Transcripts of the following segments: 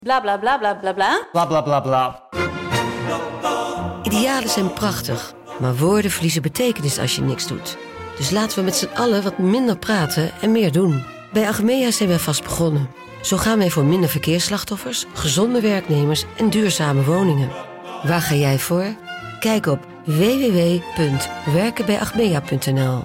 Bla bla bla bla bla bla. Bla bla bla bla. Idealen zijn prachtig, maar woorden verliezen betekenis als je niks doet. Dus laten we met z'n allen wat minder praten en meer doen. Bij Achmea zijn wij vast begonnen. Zo gaan wij voor minder verkeersslachtoffers, gezonde werknemers en duurzame woningen. Waar ga jij voor? Kijk op www.werkenbijachmea.nl.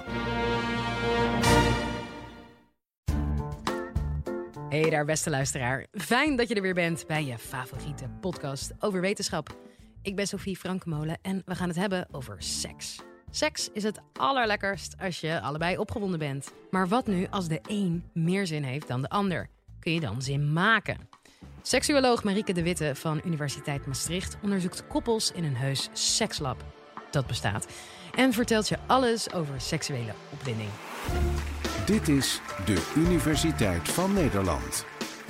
Hey daar, beste luisteraar. Fijn dat je er weer bent bij je favoriete podcast over wetenschap. Ik ben Sophie Frankemolen en we gaan het hebben over seks. Seks is het allerlekkerst als je allebei opgewonden bent. Maar wat nu als de een meer zin heeft dan de ander? Kun je dan zin maken? Seksuoloog Marieke de Witte van Universiteit Maastricht onderzoekt koppels in een heus sekslab. Dat bestaat. En vertelt je alles over seksuele opwinding. Dit is de Universiteit van Nederland.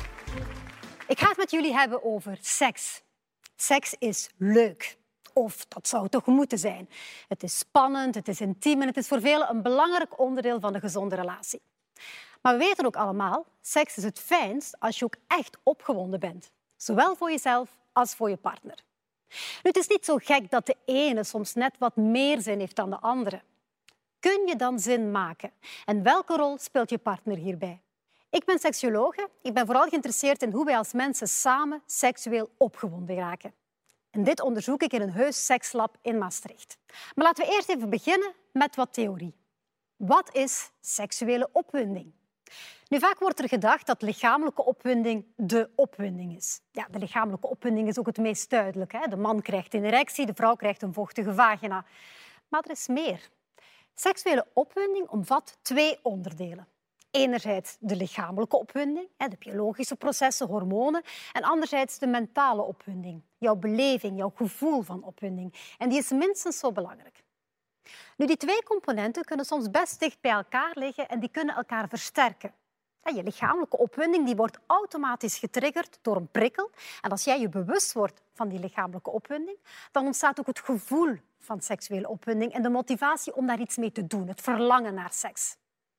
Ik ga het met jullie hebben over seks. Seks is leuk. Of dat zou toch moeten zijn. Het is spannend, het is intiem en het is voor velen een belangrijk onderdeel van een gezonde relatie. Maar we weten ook allemaal, seks is het fijnst als je ook echt opgewonden bent. Zowel voor jezelf als voor je partner. Nu, het is niet zo gek dat de ene soms net wat meer zin heeft dan de andere. Kun je dan zin maken? En welke rol speelt je partner hierbij? Ik ben seksuologe. Ik ben vooral geïnteresseerd in hoe wij als mensen samen seksueel opgewonden raken. En dit onderzoek ik in een heus sekslab in Maastricht. Maar laten we eerst even beginnen met wat theorie. Wat is seksuele opwinding? Nu, vaak wordt er gedacht dat lichamelijke opwinding de opwinding is. Ja, de lichamelijke opwinding is ook het meest duidelijk. Hè? De man krijgt een erectie, de vrouw krijgt een vochtige vagina. Maar er is meer. Seksuele opwinding omvat twee onderdelen. Enerzijds de lichamelijke opwinding, de biologische processen, hormonen. En anderzijds de mentale opwinding, jouw beleving, jouw gevoel van opwinding. En die is minstens zo belangrijk. Nu, die twee componenten kunnen soms best dicht bij elkaar liggen en die kunnen elkaar versterken. Je lichamelijke opwinding die wordt automatisch getriggerd door een prikkel. En als jij je bewust wordt van die lichamelijke opwinding, dan ontstaat ook het gevoel van seksuele opwinding en de motivatie om daar iets mee te doen, het verlangen naar seks.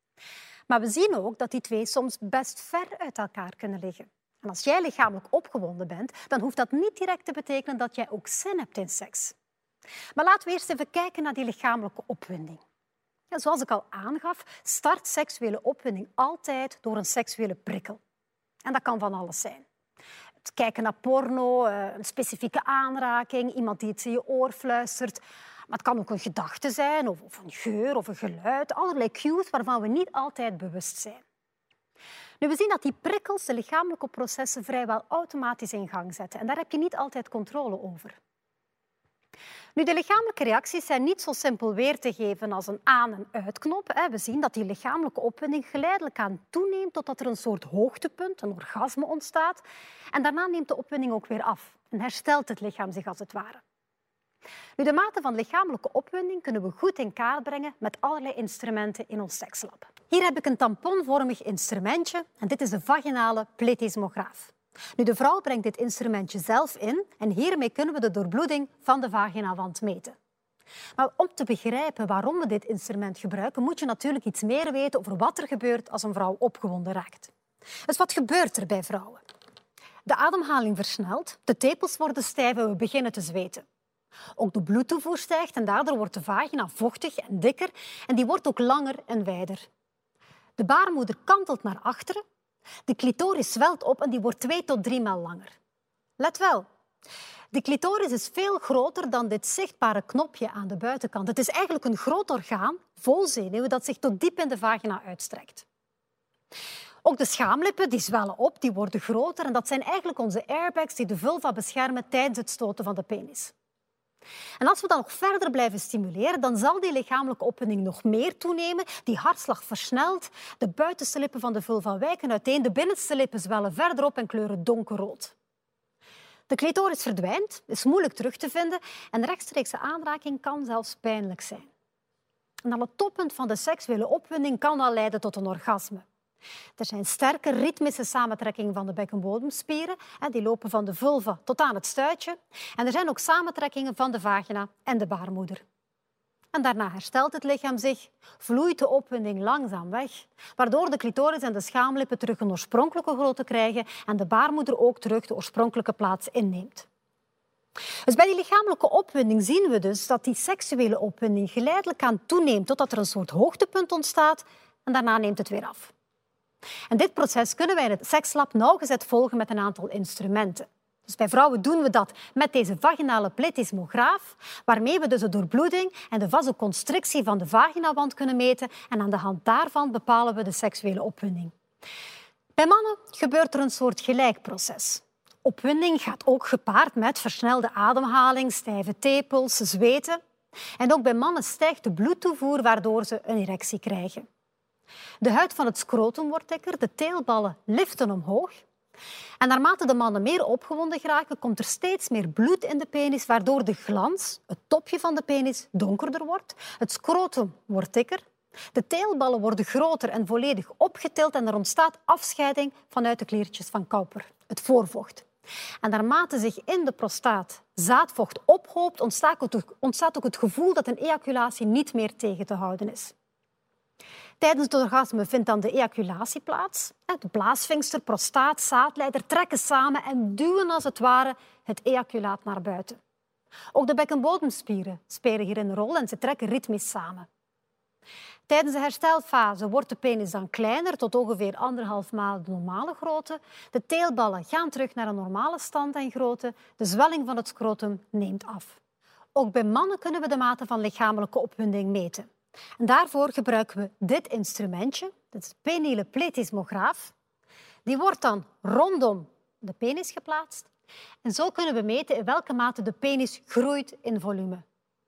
Maar we zien ook dat die twee soms best ver uit elkaar kunnen liggen. En als jij lichamelijk opgewonden bent, dan hoeft dat niet direct te betekenen dat jij ook zin hebt in seks. Maar laten we eerst even kijken naar die lichamelijke opwinding. Ja, zoals ik al aangaf, start seksuele opwinding altijd door een seksuele prikkel. En dat kan van alles zijn. Het kijken naar porno, een specifieke aanraking, iemand die iets in je oor fluistert. Maar het kan ook een gedachte zijn, of een geur of een geluid. Allerlei cues waarvan we niet altijd bewust zijn. Nu, we zien dat die prikkels de lichamelijke processen vrijwel automatisch in gang zetten. En daar heb je niet altijd controle over. Nu, de lichamelijke reacties zijn niet zo simpel weer te geven als een aan- en uitknop. We zien dat die lichamelijke opwinding geleidelijk aan toeneemt totdat er een soort hoogtepunt, een orgasme ontstaat. En daarna neemt de opwinding ook weer af en herstelt het lichaam zich als het ware. Nu, de mate van lichamelijke opwinding kunnen we goed in kaart brengen met allerlei instrumenten in ons sekslab. Hier heb ik een tamponvormig instrumentje en dit is de vaginale plethysmograaf. Nu, de vrouw brengt dit instrumentje zelf in en hiermee kunnen we de doorbloeding van de vaginawand meten. Maar om te begrijpen waarom we dit instrument gebruiken, moet je natuurlijk iets meer weten over wat er gebeurt als een vrouw opgewonden raakt. Dus wat gebeurt er bij vrouwen? De ademhaling versnelt, de tepels worden stijf en we beginnen te zweten. Ook de bloedtoevoer stijgt en daardoor wordt de vagina vochtig en dikker en die wordt ook langer en wijder. De baarmoeder kantelt naar achteren. De clitoris zwelt op en die wordt 2 tot 3 maal langer. Let wel, de clitoris is veel groter dan dit zichtbare knopje aan de buitenkant. Het is eigenlijk een groot orgaan, vol zenuwen, dat zich tot diep in de vagina uitstrekt. Ook de schaamlippen die zwellen op, die worden groter en dat zijn eigenlijk onze airbags die de vulva beschermen tijdens het stoten van de penis. En als we dan nog verder blijven stimuleren, dan zal die lichamelijke opwinding nog meer toenemen. Die hartslag versnelt, de buitenste lippen van de vulva wijken uiteen, de binnenste lippen zwellen verder op en kleuren donkerrood. De clitoris verdwijnt, is moeilijk terug te vinden en rechtstreekse aanraking kan zelfs pijnlijk zijn. En aan het toppunt van de seksuele opwinding kan dat leiden tot een orgasme. Er zijn sterke ritmische samentrekkingen van de bekkenbodemspieren. Die lopen van de vulva tot aan het stuitje. En er zijn ook samentrekkingen van de vagina en de baarmoeder. En daarna herstelt het lichaam zich, vloeit de opwinding langzaam weg, waardoor de clitoris en de schaamlippen terug een oorspronkelijke grootte krijgen en de baarmoeder ook terug de oorspronkelijke plaats inneemt. Dus bij die lichamelijke opwinding zien we dus dat die seksuele opwinding geleidelijk aan toeneemt totdat er een soort hoogtepunt ontstaat en daarna neemt het weer af. En dit proces kunnen wij in het sekslab nauwgezet volgen met een aantal instrumenten. Dus bij vrouwen doen we dat met deze vaginale plethysmograaf, waarmee we dus de doorbloeding en de vasoconstrictie van de vaginawand kunnen meten en aan de hand daarvan bepalen we de seksuele opwinding. Bij mannen gebeurt er een soort gelijk proces. Opwinding gaat ook gepaard met versnelde ademhaling, stijve tepels, zweten. En ook bij mannen stijgt de bloedtoevoer, waardoor ze een erectie krijgen. De huid van het scrotum wordt dikker, de teelballen liften omhoog. En naarmate de mannen meer opgewonden geraken, komt er steeds meer bloed in de penis, waardoor de glans, het topje van de penis, donkerder wordt. Het scrotum wordt dikker. De teelballen worden groter en volledig opgetild en er ontstaat afscheiding vanuit de kliertjes van Cowper, het voorvocht. En naarmate zich in de prostaat zaadvocht ophoopt, ontstaat ook het gevoel dat een ejaculatie niet meer tegen te houden is. Tijdens het orgasme vindt dan de ejaculatie plaats. De blaasvinkster, prostaat, zaadleider trekken samen en duwen als het ware het ejaculaat naar buiten. Ook de bekkenbodemspieren spelen hier een rol en ze trekken ritmisch samen. Tijdens de herstelfase wordt de penis dan kleiner, tot ongeveer 1,5 maal de normale grootte. De teelballen gaan terug naar een normale stand en grootte. De zwelling van het scrotum neemt af. Ook bij mannen kunnen we de mate van lichamelijke opwinding meten. En daarvoor gebruiken we dit instrumentje, dit is de peniele plethysmograaf. Die wordt dan rondom de penis geplaatst. En zo kunnen we meten in welke mate de penis groeit in volume.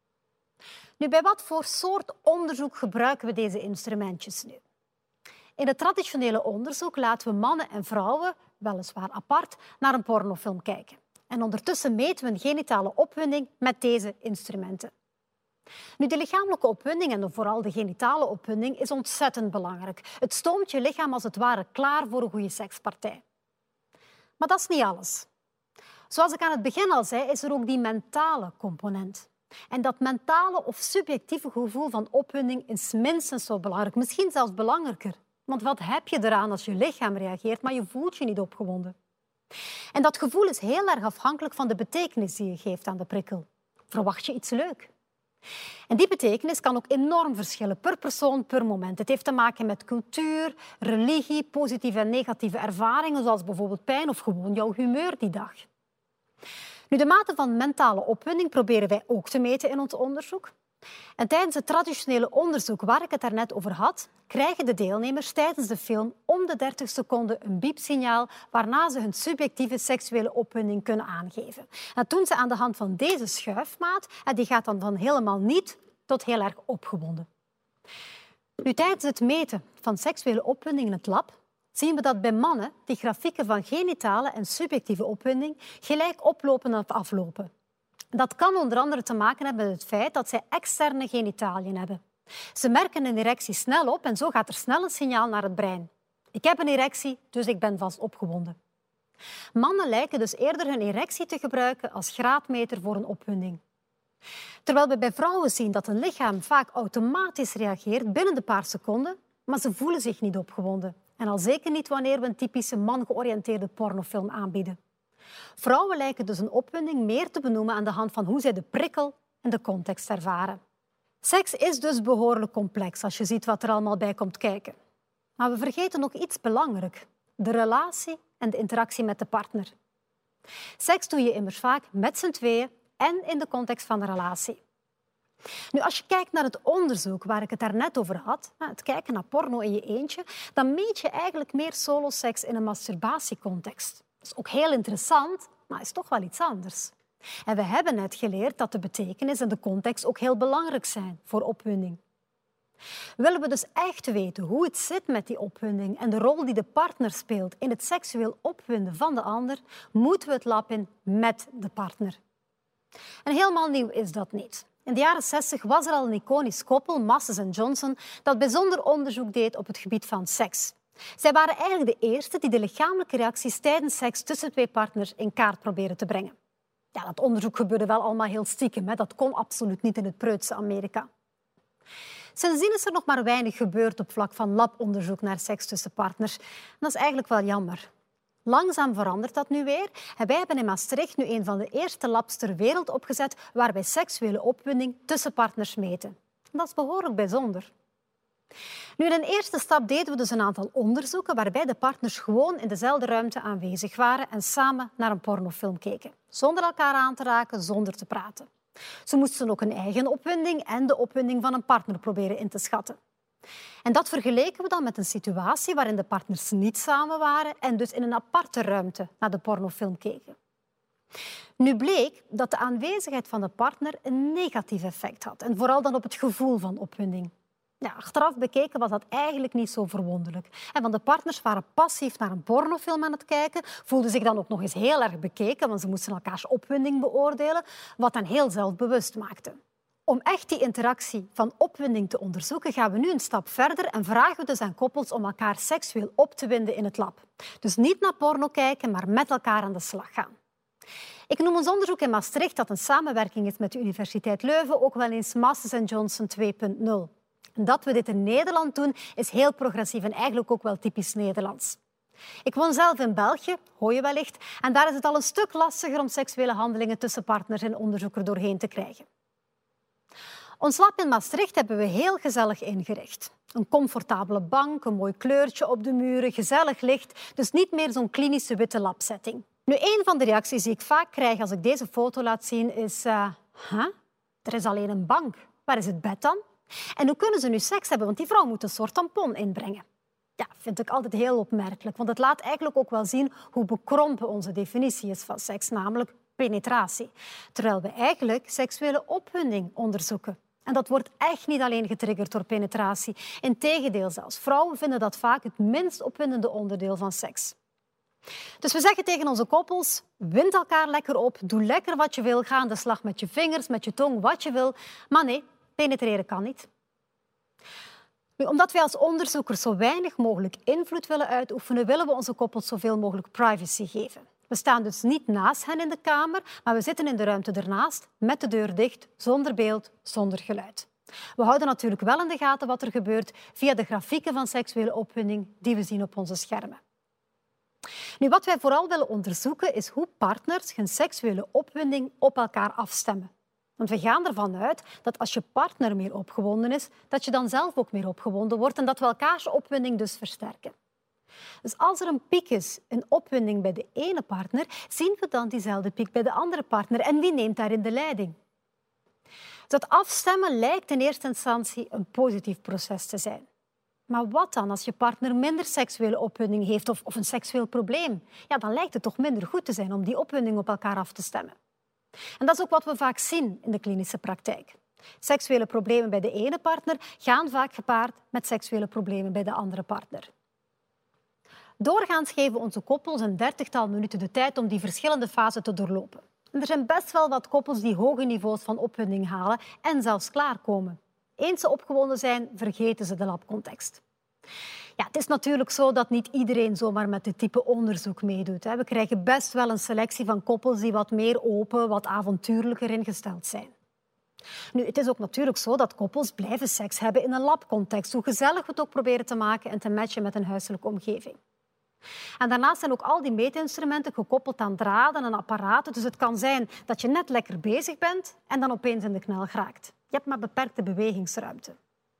Nu, bij wat voor soort onderzoek gebruiken we deze instrumentjes nu? In het traditionele onderzoek laten we mannen en vrouwen, weliswaar apart, naar een pornofilm kijken. En ondertussen meten we een genitale opwinding met deze instrumenten. Nu, de lichamelijke opwinding en vooral de genitale opwinding is ontzettend belangrijk. Het stoomt je lichaam als het ware klaar voor een goede sekspartij. Maar dat is niet alles. Zoals ik aan het begin al zei, is er ook die mentale component. En dat mentale of subjectieve gevoel van opwinding is minstens zo belangrijk, misschien zelfs belangrijker. Want wat heb je eraan als je lichaam reageert, maar je voelt je niet opgewonden? En dat gevoel is heel erg afhankelijk van de betekenis die je geeft aan de prikkel. Verwacht je iets leuk? En die betekenis kan ook enorm verschillen per persoon, per moment. Het heeft te maken met cultuur, religie, positieve en negatieve ervaringen, zoals bijvoorbeeld pijn of gewoon jouw humeur die dag. Nu, de mate van mentale opwinding proberen wij ook te meten in ons onderzoek. En tijdens het traditionele onderzoek waar ik het daarnet over had, krijgen de deelnemers tijdens de film om de 30 seconden een biepsignaal waarna ze hun subjectieve seksuele opwinding kunnen aangeven. En doen ze aan de hand van deze schuifmaat, en die gaat dan van helemaal niet tot heel erg opgewonden. Nu, tijdens het meten van seksuele opwinding in het lab zien we dat bij mannen die grafieken van genitale en subjectieve opwinding gelijk oplopen of aflopen. Dat kan onder andere te maken hebben met het feit dat zij externe genitaliën hebben. Ze merken een erectie snel op en zo gaat er snel een signaal naar het brein. Ik heb een erectie, dus ik ben vast opgewonden. Mannen lijken dus eerder hun erectie te gebruiken als graadmeter voor een opwinding. Terwijl we bij vrouwen zien dat een lichaam vaak automatisch reageert binnen de paar seconden, maar ze voelen zich niet opgewonden. En al zeker niet wanneer we een typische man-georiënteerde pornofilm aanbieden. Vrouwen lijken dus een opwinding meer te benoemen aan de hand van hoe zij de prikkel en de context ervaren. Seks is dus behoorlijk complex als je ziet wat er allemaal bij komt kijken. Maar we vergeten nog iets belangrijks: de relatie en de interactie met de partner. Seks doe je immers vaak met z'n tweeën en in de context van een relatie. Nu, als je kijkt naar het onderzoek waar ik het daarnet over had, het kijken naar porno in je eentje, dan meet je eigenlijk meer soloseks in een masturbatiecontext. Dat is ook heel interessant, maar is toch wel iets anders. En we hebben net geleerd dat de betekenis en de context ook heel belangrijk zijn voor opwinding. Willen we dus echt weten hoe het zit met die opwinding en de rol die de partner speelt in het seksueel opwinden van de ander, moeten we het lab in met de partner. En helemaal nieuw is dat niet. In de jaren 60 was er al een iconisch koppel, Masters en Johnson, dat bijzonder onderzoek deed op het gebied van seks. Zij waren eigenlijk de eerste die de lichamelijke reacties tijdens seks tussen twee partners in kaart proberen te brengen. Ja, dat onderzoek gebeurde wel allemaal heel stiekem. Dat kon absoluut niet in het preutse Amerika. Sindsdien is er nog maar weinig gebeurd op vlak van labonderzoek naar seks tussen partners. En dat is eigenlijk wel jammer. Langzaam verandert dat nu weer. En wij hebben in Maastricht nu een van de eerste labs ter wereld opgezet waar wij seksuele opwinding tussen partners meten. En dat is behoorlijk bijzonder. Nu, in een eerste stap deden we dus een aantal onderzoeken waarbij de partners gewoon in dezelfde ruimte aanwezig waren en samen naar een pornofilm keken. Zonder elkaar aan te raken, zonder te praten. Ze moesten ook hun eigen opwinding en de opwinding van een partner proberen in te schatten. En dat vergeleken we dan met een situatie waarin de partners niet samen waren en dus in een aparte ruimte naar de pornofilm keken. Nu bleek dat de aanwezigheid van de partner een negatief effect had en vooral dan op het gevoel van opwinding. Ja, achteraf bekeken was dat eigenlijk niet zo verwonderlijk. Want de partners waren passief naar een pornofilm aan het kijken, voelden zich dan ook nog eens heel erg bekeken, want ze moesten elkaars opwinding beoordelen, wat hen heel zelfbewust maakte. Om echt die interactie van opwinding te onderzoeken, gaan we nu een stap verder en vragen we dus aan koppels om elkaar seksueel op te winden in het lab. Dus niet naar porno kijken, maar met elkaar aan de slag gaan. Ik noem ons onderzoek in Maastricht, dat een samenwerking is met de Universiteit Leuven, ook wel eens Masters & Johnson 2.0. Dat we dit in Nederland doen, is heel progressief en eigenlijk ook wel typisch Nederlands. Ik woon zelf in België, hoor je wellicht, en daar is het al een stuk lastiger om seksuele handelingen tussen partners en onderzoekers doorheen te krijgen. Ons lab in Maastricht hebben we heel gezellig ingericht. Een comfortabele bank, een mooi kleurtje op de muren, gezellig licht, dus niet meer zo'n klinische witte labsetting. Nu, een van de reacties die ik vaak krijg als ik deze foto laat zien is... Er is alleen een bank. Waar is het bed dan? En hoe kunnen ze nu seks hebben? Want die vrouw moet een soort tampon inbrengen. Ja, vind ik altijd heel opmerkelijk, want het laat eigenlijk ook wel zien hoe bekrompen onze definitie is van seks, namelijk penetratie. Terwijl we eigenlijk seksuele opwinding onderzoeken. En dat wordt echt niet alleen getriggerd door penetratie. Integendeel zelfs. Vrouwen vinden dat vaak het minst opwindende onderdeel van seks. Dus we zeggen tegen onze koppels, wind elkaar lekker op, doe lekker wat je wil, ga aan de slag met je vingers, met je tong, wat je wil. Maar nee, penetreren kan niet. Nu, omdat wij als onderzoekers zo weinig mogelijk invloed willen uitoefenen, willen we onze koppels zoveel mogelijk privacy geven. We staan dus niet naast hen in de kamer, maar we zitten in de ruimte ernaast, met de deur dicht, zonder beeld, zonder geluid. We houden natuurlijk wel in de gaten wat er gebeurt via de grafieken van seksuele opwinding die we zien op onze schermen. Nu, wat wij vooral willen onderzoeken is hoe partners hun seksuele opwinding op elkaar afstemmen. Want we gaan ervan uit dat als je partner meer opgewonden is, dat je dan zelf ook meer opgewonden wordt en dat we elkaars opwinding dus versterken. Dus als er een piek is in opwinding bij de ene partner, zien we dan diezelfde piek bij de andere partner. En wie neemt daarin de leiding? Dat afstemmen lijkt in eerste instantie een positief proces te zijn. Maar wat dan als je partner minder seksuele opwinding heeft of een seksueel probleem? Ja, dan lijkt het toch minder goed te zijn om die opwinding op elkaar af te stemmen. En dat is ook wat we vaak zien in de klinische praktijk. Seksuele problemen bij de ene partner gaan vaak gepaard met seksuele problemen bij de andere partner. Doorgaans geven we onze koppels een 30-tal minuten de tijd om die verschillende fasen te doorlopen. En er zijn best wel wat koppels die hoge niveaus van opwinding halen en zelfs klaarkomen. Eens ze opgewonden zijn, vergeten ze de labcontext. Ja, het is natuurlijk zo dat niet iedereen zomaar met dit type onderzoek meedoet. We krijgen best wel een selectie van koppels die wat meer open, wat avontuurlijker ingesteld zijn. Nu, het is ook natuurlijk zo dat koppels blijven seks hebben in een labcontext, hoe gezellig we het ook proberen te maken en te matchen met een huiselijke omgeving. En daarnaast zijn ook al die meetinstrumenten gekoppeld aan draden en apparaten. Dus het kan zijn dat je net lekker bezig bent en dan opeens in de knel geraakt. Je hebt maar beperkte bewegingsruimte.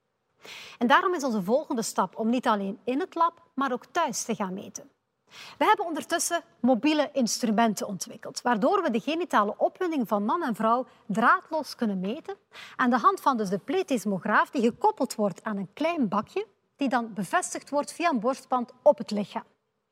En daarom is onze volgende stap om niet alleen in het lab, maar ook thuis te gaan meten. We hebben ondertussen mobiele instrumenten ontwikkeld, waardoor we de genitale opwinding van man en vrouw draadloos kunnen meten aan de hand van dus de plethysmograaf die gekoppeld wordt aan een klein bakje die dan bevestigd wordt via een borstband op het lichaam.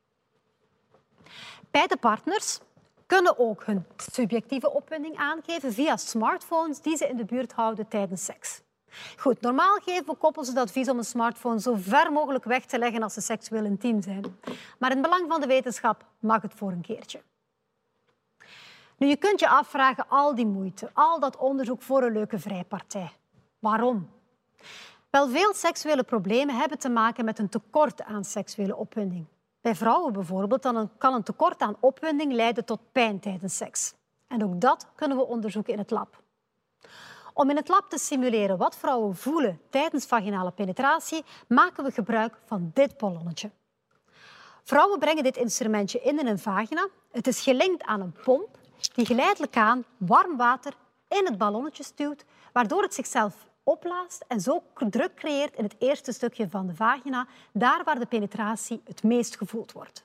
Beide partners kunnen ook hun subjectieve opwinding aangeven via smartphones die ze in de buurt houden tijdens seks. Goed, normaal geven we koppels het advies om een smartphone zo ver mogelijk weg te leggen als ze seksueel intiem zijn. Maar in het belang van de wetenschap mag het voor een keertje. Nu, je kunt je afvragen, al die moeite, al dat onderzoek voor een leuke vrijpartij. Waarom? Wel, veel seksuele problemen hebben te maken met een tekort aan seksuele opwinding. Bij vrouwen bijvoorbeeld dan kan een tekort aan opwinding leiden tot pijn tijdens seks. En ook dat kunnen we onderzoeken in het lab. Om in het lab te simuleren wat vrouwen voelen tijdens vaginale penetratie, maken we gebruik van dit ballonnetje. Vrouwen brengen dit instrumentje in hun vagina. Het is gelinkt aan een pomp die geleidelijk aan warm water in het ballonnetje stuwt, waardoor het zichzelf opblaast en zo druk creëert in het eerste stukje van de vagina, daar waar de penetratie het meest gevoeld wordt.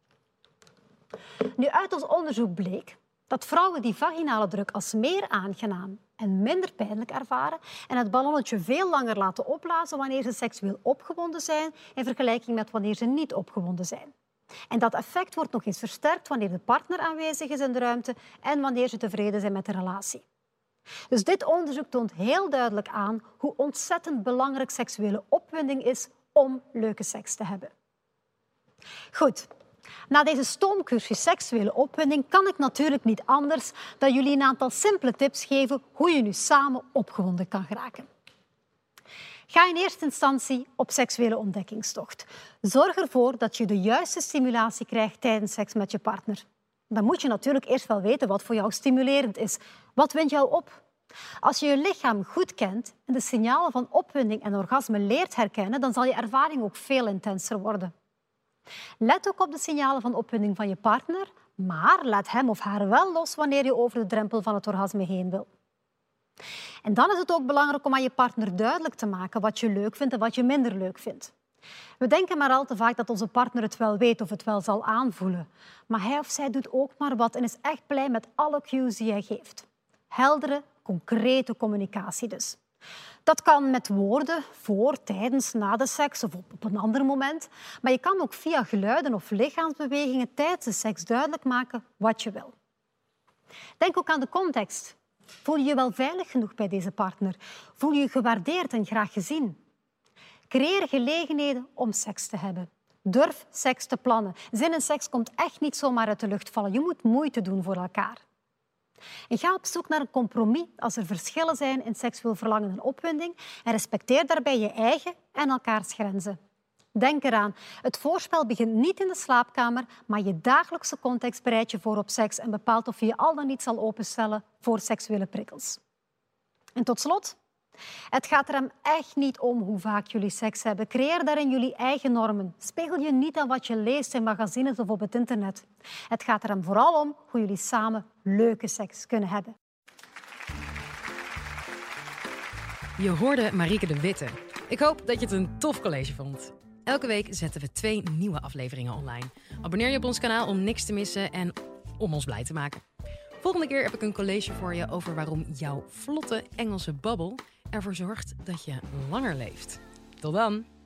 Nu, uit ons onderzoek bleek dat vrouwen die vaginale druk als meer aangenaam en minder pijnlijk ervaren en het ballonnetje veel langer laten opblazen wanneer ze seksueel opgewonden zijn in vergelijking met wanneer ze niet opgewonden zijn. En dat effect wordt nog eens versterkt wanneer de partner aanwezig is in de ruimte en wanneer ze tevreden zijn met de relatie. Dus dit onderzoek toont heel duidelijk aan hoe ontzettend belangrijk seksuele opwinding is om leuke seks te hebben. Goed. Na deze stoomcursus seksuele opwinding kan ik natuurlijk niet anders dan jullie een aantal simpele tips geven hoe je nu samen opgewonden kan geraken. Ga in eerste instantie op seksuele ontdekkingstocht. Zorg ervoor dat je de juiste stimulatie krijgt tijdens seks met je partner. Dan moet je natuurlijk eerst wel weten wat voor jou stimulerend is. Wat wint jou op? Als je je lichaam goed kent en de signalen van opwinding en orgasme leert herkennen, dan zal je ervaring ook veel intenser worden. Let ook op de signalen van opwinding van je partner, maar laat hem of haar wel los wanneer je over de drempel van het orgasme heen wil. En dan is het ook belangrijk om aan je partner duidelijk te maken wat je leuk vindt en wat je minder leuk vindt. We denken maar al te vaak dat onze partner het wel weet of het wel zal aanvoelen. Maar hij of zij doet ook maar wat en is echt blij met alle cues die hij geeft. Heldere, concrete communicatie dus. Dat kan met woorden, voor, tijdens, na de seks of op een ander moment. Maar je kan ook via geluiden of lichaamsbewegingen tijdens de seks duidelijk maken wat je wil. Denk ook aan de context. Voel je je wel veilig genoeg bij deze partner? Voel je je gewaardeerd en graag gezien? Creëer gelegenheden om seks te hebben. Durf seks te plannen. Zin in seks komt echt niet zomaar uit de lucht vallen. Je moet moeite doen voor elkaar. En ga op zoek naar een compromis als er verschillen zijn in seksueel verlangen en opwinding en respecteer daarbij je eigen en elkaars grenzen. Denk eraan, het voorspel begint niet in de slaapkamer, maar je dagelijkse context bereidt je voor op seks en bepaalt of je je al dan niet zal openstellen voor seksuele prikkels. En tot slot, het gaat er hem echt niet om hoe vaak jullie seks hebben. Creëer daarin jullie eigen normen. Spiegel je niet aan wat je leest in magazines of op het internet. Het gaat er hem vooral om hoe jullie samen leuke seks kunnen hebben. Je hoorde Marieke de Witte. Ik hoop dat je het een tof college vond. Elke week zetten we 2 nieuwe afleveringen online. Abonneer je op ons kanaal om niks te missen en om ons blij te maken. Volgende keer heb ik een college voor je over waarom jouw vlotte Engelse babbel ervoor zorgt dat je langer leeft. Tot dan!